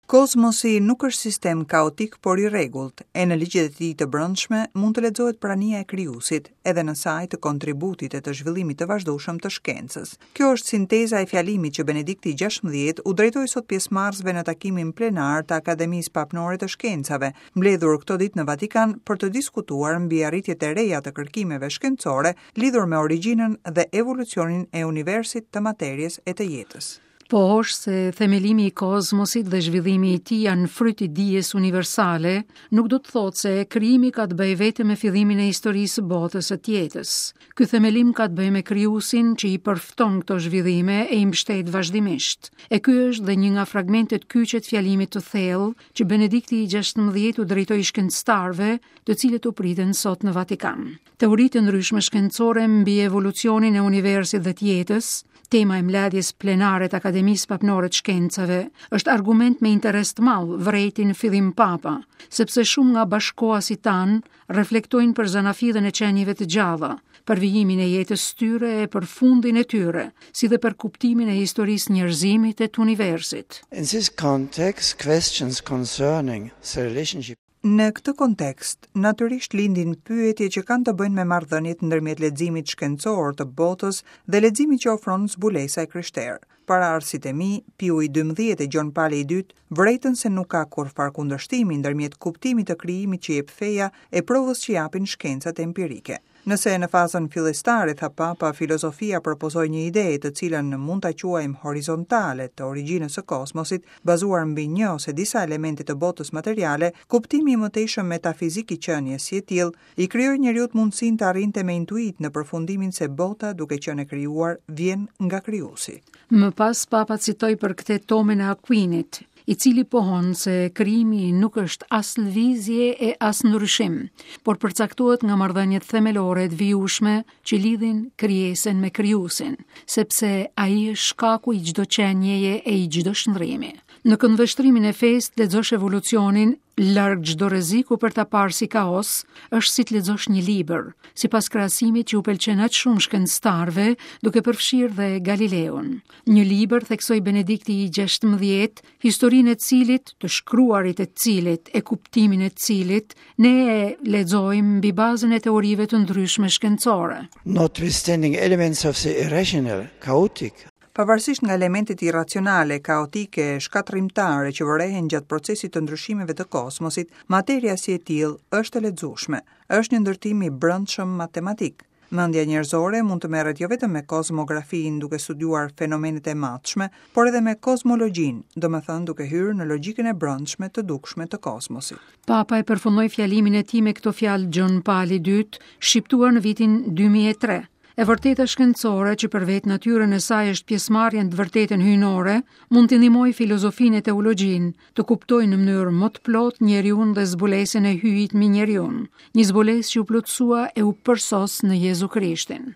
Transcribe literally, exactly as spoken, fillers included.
Kozmosi nuk është sistem kaotik, por i rregullt, e në ligjet e tij të brendshme mund të lexohet prania e krijuesit, edhe në saj të kontributit e të zhvillimit të vazhdueshëm të shkencës. Kjo është sinteza e fjalimit që Benedikti gjashtëmbëdhjetë u drejtoi sot pjesëmarrësve në takimin plenar të Akademisë Papnore të Shkencave, mbledhur këtë ditë në Vatikan për të diskutuar mbi arritjet e reja të kërkimeve shkencore lidhur me origjinën dhe evolucionin e universit, të materjes e të jetës. Po është se themelimi i kozmosit dhe zhvillimi i tij janë fryt i dijes universale, nuk do të thotë se krijimi ka të bëjë vetëm me fillimin e historisë së botës së të jetës. Ky themelim ka të bëjë me krijuesin që i përfton këto zhvillime e i mbështet vazhdimisht. E ky është dhe një nga fragmentet kyçe të fjalimit të thellë që Benedikti i gjashtëmbëdhjetë u drejtoi shkencëtarëve, të cilët u priten sot në Vatikan. Teoritë ndryshme shkencore mbi evolucionin e universit dhe të jetës, tema e mbledhjes plenare të Akademisë Papnore të Shkencave, është argument me interes të madh, vrejti në fillim papa, sepse shumë nga bashkohasit tanë reflektojnë për zanafillën e qenieve të gjalla, për vijimin e jetës së tyre e për fundin e tyre, si dhe për kuptimin e historisë njerëzimit e të universit. In this context, questions concerning the relationship Në këtë kontekst, natyrisht lindin pyetje që kanë të bëjnë me marrëdhëniet ndërmjet leximit shkencor të botës dhe leximit që ofron zbulesa e krishterë. Paraardhësit e mi, Piu i dymbëdhjetë e Gjon Pali i dytë, vërejtën se nuk ka kurrfarë kundërshtimi ndërmjet kuptimit të krijimit që jep feja e provës që japin shkencat empirike. Nëse në fazën fillestare, tha Papa, filozofia propozoi një ide të cilën mund ta quajmë horizontale të origjinës së kozmosit, bazuar mbi një ose disa elemente të botës materiale, kuptimi i mëtejshëm metafizik i qenies si e tillë i krijoi njeriu mundësinë të arrinte me intuit në përfundimin se bota, duke qenë e krijuar, vjen nga krijuesi. Më pas Papa citoi për këtë Tomen e Aquinit, i cili pohon se krijimi nuk është as lëvizje e as ndryshim, por përcaktohet nga marrëdhëniet themelore të vijueshme që lidhin krijesën me krijuesin, sepse ai është shkaku i çdo qenjeje e i çdo shndrrimi. Në këndvështrimin e fesë lexosh evolucionin larg çdo rreziku për ta parë si kaos, është si të lexosh një libër, sipas krahasimit që u pëlqen aq shumë shkencëtarëve, duke përfshirë dhe Galileun. Një libër, theksoi Benedikti i gjashtëmbëdhjetë, historinë e cilit, të shkruarit e cilit, e kuptimin e cilit, ne e lexojmë mbi bazën e teorive të ndryshme shkencore. Notwithstanding elements of the irrational, chaotic, Pavarësisht nga elementet irracionale, kaotike, shkatërrimtare që vërehen gjatë procesit të ndryshimeve të kozmosit, materia si e tillë është e lexueshme. Është një ndërtim i brendshëm matematik. Mendja njerëzore mund të merret jo vetëm me kozmografinë duke studiuar fenomenet e matshme, por edhe me kozmologjinë, domethënë duke hyrë në logjikën e brendshme të dukshme të kozmosit. Papa e përfundoi fjalimin e tij me këto fjalë Gjon Pali i dytë, shqiptuar në vitin dy mijë e tre. E vërteta shkencore që për vetë natyrën e saj është pjesëmarrjen të vërtetën hyjnore, mund të ndihmojë filozofinë e teologjinë të kuptojë në mënyrë më të plotë njeriun dhe zbulesën e hyjit mbi njeriun, një zbulesë që u plotësua e u përsos në Jezu Krishtin.